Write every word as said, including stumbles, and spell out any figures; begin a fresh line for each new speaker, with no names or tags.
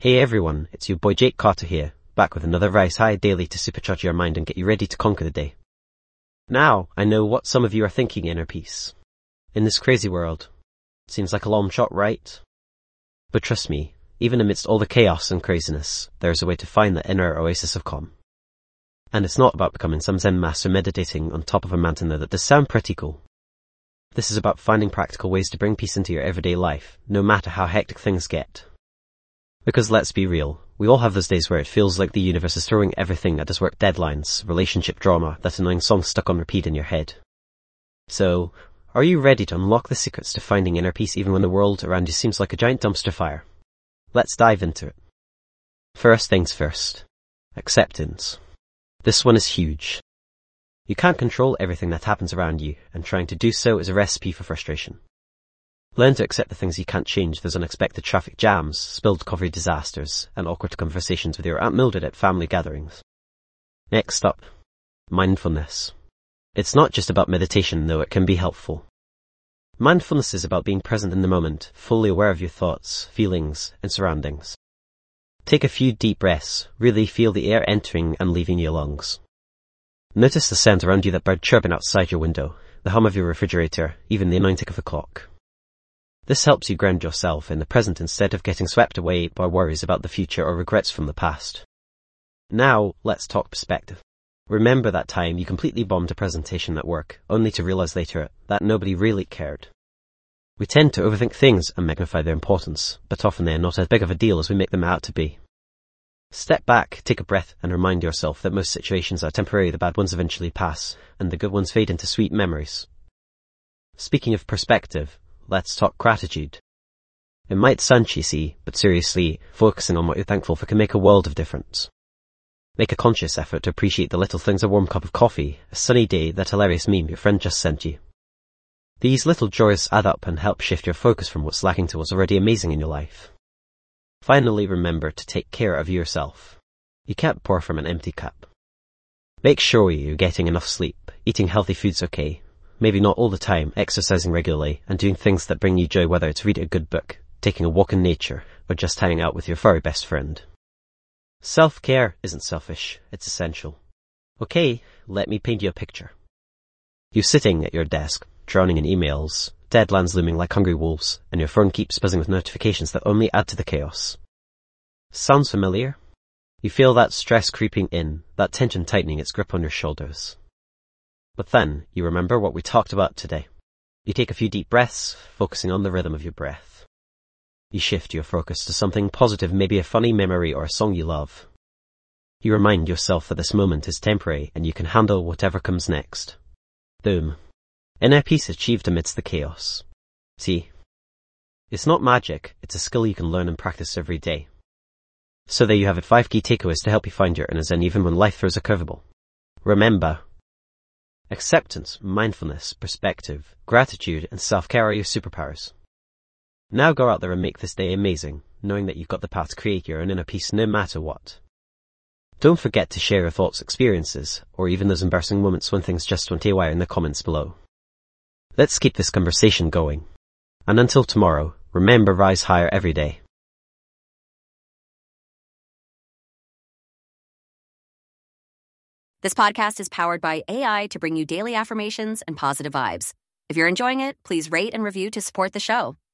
Hey everyone, it's your boy Jake Carter here, back with another Rise High daily to supercharge your mind and get you ready to conquer the day. Now, I know what some of you are thinking, inner peace. In this crazy world, it seems like a long shot, right? But trust me, even amidst all the chaos and craziness, there is a way to find the inner oasis of calm. And it's not about becoming some Zen master meditating on top of a mountain though, that does sound pretty cool. This is about finding practical ways to bring peace into your everyday life, no matter how hectic things get. Because let's be real, we all have those days where it feels like the universe is throwing everything at us: work deadlines, relationship drama, that annoying song stuck on repeat in your head. So, are you ready to unlock the secrets to finding inner peace even when the world around you seems like a giant dumpster fire? Let's dive into it. First things first. Acceptance. This one is huge. You can't control everything that happens around you, and trying to do so is a recipe for frustration. Learn to accept the things you can't change: those unexpected traffic jams, spilled coffee disasters, and awkward conversations with your Aunt Mildred at family gatherings. Next up, mindfulness. It's not just about meditation, though it can be helpful. Mindfulness is about being present in the moment, fully aware of your thoughts, feelings, and surroundings. Take a few deep breaths, really feel the air entering and leaving your lungs. Notice the sounds around you: that bird chirping outside your window, the hum of your refrigerator, even the annoying tick of the clock. This helps you ground yourself in the present instead of getting swept away by worries about the future or regrets from the past. Now, let's talk perspective. Remember that time you completely bombed a presentation at work, only to realize later that nobody really cared. We tend to overthink things and magnify their importance, but often they are not as big of a deal as we make them out to be. Step back, take a breath, and remind yourself that most situations are temporary. The bad ones eventually pass, and the good ones fade into sweet memories. Speaking of perspective, let's talk gratitude. It might sound cheesy, but seriously, focusing on what you're thankful for can make a world of difference. Make a conscious effort to appreciate the little things: a warm cup of coffee, a sunny day, that hilarious meme your friend just sent you. These little joys add up and help shift your focus from what's lacking to what's already amazing in your life. Finally, remember to take care of yourself. You can't pour from an empty cup. Make sure you're getting enough sleep, eating healthy food's okay, maybe not all the time, exercising regularly, and doing things that bring you joy, whether it's reading a good book, taking a walk in nature, or just hanging out with your furry best friend. Self-care isn't selfish, it's essential. Okay, let me paint you a picture. You're sitting at your desk, drowning in emails, deadlines looming like hungry wolves, and your phone keeps buzzing with notifications that only add to the chaos. Sounds familiar? You feel that stress creeping in, that tension tightening its grip on your shoulders. But then, you remember what we talked about today. You take a few deep breaths, focusing on the rhythm of your breath. You shift your focus to something positive, maybe a funny memory or a song you love. You remind yourself that this moment is temporary and you can handle whatever comes next. Boom. Inner peace achieved amidst the chaos. See? It's not magic, it's a skill you can learn and practice every day. So there you have it, five key takeaways to help you find your inner Zen even when life throws a curveball. Remember, acceptance, mindfulness, perspective, gratitude, and self-care are your superpowers. Now go out there and make this day amazing, knowing that you've got the power to create your own inner peace no matter what. Don't forget to share your thoughts, experiences, or even those embarrassing moments when things just went haywire in the comments below. Let's keep this conversation going. And until tomorrow, remember, rise higher every day.
This podcast is powered by A I to bring you daily affirmations and positive vibes. If you're enjoying it, please rate and review to support the show.